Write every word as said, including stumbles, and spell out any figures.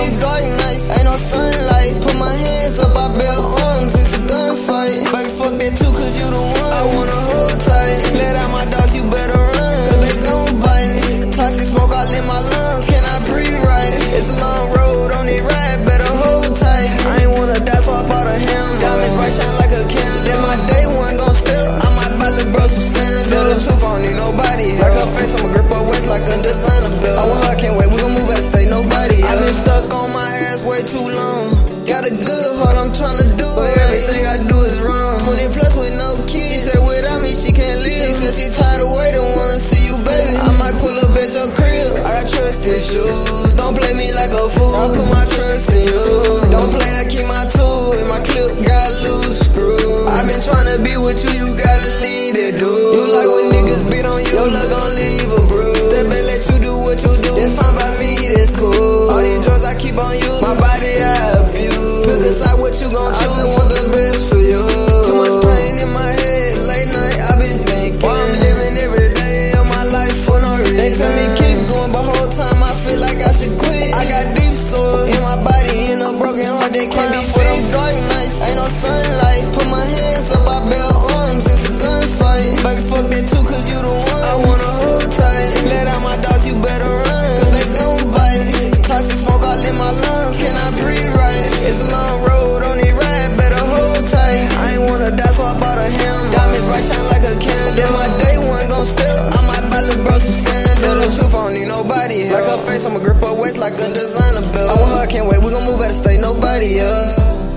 these dark nights, ain't no sunlight. Put my hands up, I bear arms, it's a gunfight. Baby, fuck that too, cause you the one I wanna hold tight. Let out my dogs, you better run, cause they gon' bite. Toxic smoke all in my lungs, can I breathe right? It's a long road on it ride, better hold tight. I ain't wanna die, so I bought a hammer. Diamonds bright, shine like a candle. Then my day one gon' spill, I might buy little bro some sand. Tell the truth, I don't need nobody. Like her face, I'ma grip her waist like a designer belt. I want her, I can't wait, we gon' move out of state, nobody else. I been stuck on my ass way too long. Got a good heart, I'm tryna do it. Everything I do is wrong. twenty plus with no kids. She said without me she can't live. She said she tired of waiting, wanna see you, baby. I might pull up at your crib. I got trust issues. Don't play me like a fool. I put my trust in you. Don't play, I keep my tool. In my clip got loose screws. I been tryna be with you, you gotta lead it, dude. You like when niggas beat on you, your luck gon' leave a bruise. Step back, let you do what you do. That's fine by me, that's cool. All these drugs I keep on you, my body I abuse. Pick aside what you gon' choose. I just want the best for you. Too much pain in my head, late night I been thinking. Why I'm living every day of my life for no reason. They tell me keep going, but whole time I feel like I should quit. I got deep sores in my body, in a broken heart that can't be fixed. Dark nights, ain't no sunlight. Put my hands up, I bear arms, it's a gunfight. Baby, fuck that too, cause you the one I wanna hold tight. Let out my dogs, you better run, cause they gon' bite. Toxic smoke all in my lungs, can I breathe right? It's a long road on it ride, better hold tight. I ain't wanna die, so I bought a hammer. Diamonds bright, shine like a candle. Then my day one gon' spill, I might buy little bro some sand. Tell the truth, I don't need nobody else. Like her face, I'ma grip her waist like a designer belt. I want her, I can't wait, we gon' move out of state, nobody else.